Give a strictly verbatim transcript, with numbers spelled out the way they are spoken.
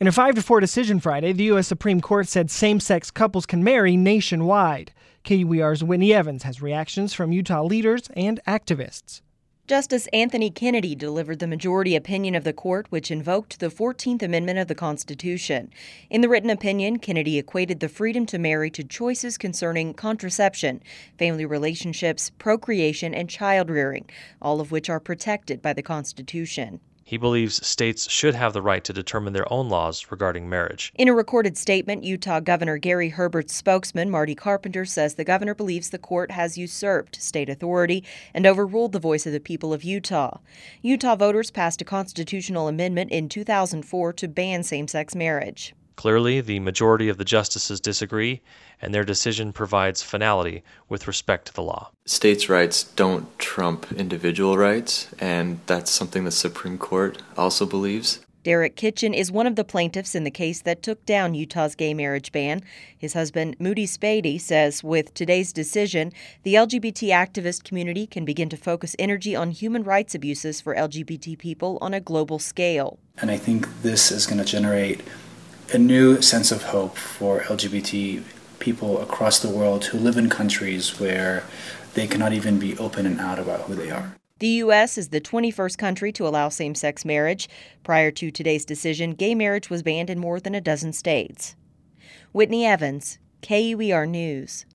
In a five to four decision Friday, the U S Supreme Court said same-sex couples can marry nationwide. K U E R's Whitney Evans has reactions from Utah leaders and activists. Justice Anthony Kennedy delivered the majority opinion of the court, which invoked the fourteenth Amendment of the Constitution. In the written opinion, Kennedy equated the freedom to marry to choices concerning contraception, family relationships, procreation, and child-rearing, all of which are protected by the Constitution. He believes states should have the right to determine their own laws regarding marriage. In a recorded statement, Utah Governor Gary Herbert's spokesman, Marty Carpenter, says the governor believes the court has usurped state authority and overruled the voice of the people of Utah. Utah voters passed a constitutional amendment in two thousand four to ban same-sex marriage. Clearly, the majority of the justices disagree, and their decision provides finality with respect to the law. States' rights don't trump individual rights, and that's something the Supreme Court also believes. Derek Kitchen is one of the plaintiffs in the case that took down Utah's gay marriage ban. His husband, Moody Spady, says with today's decision, the L G B T activist community can begin to focus energy on human rights abuses for L G B T people on a global scale. And I think this is going to generate a new sense of hope for L G B T people across the world who live in countries where they cannot even be open and out about who they are. The U S is the twenty-first country to allow same-sex marriage. Prior to today's decision, gay marriage was banned in more than a dozen states. Whitney Evans, K U E R News.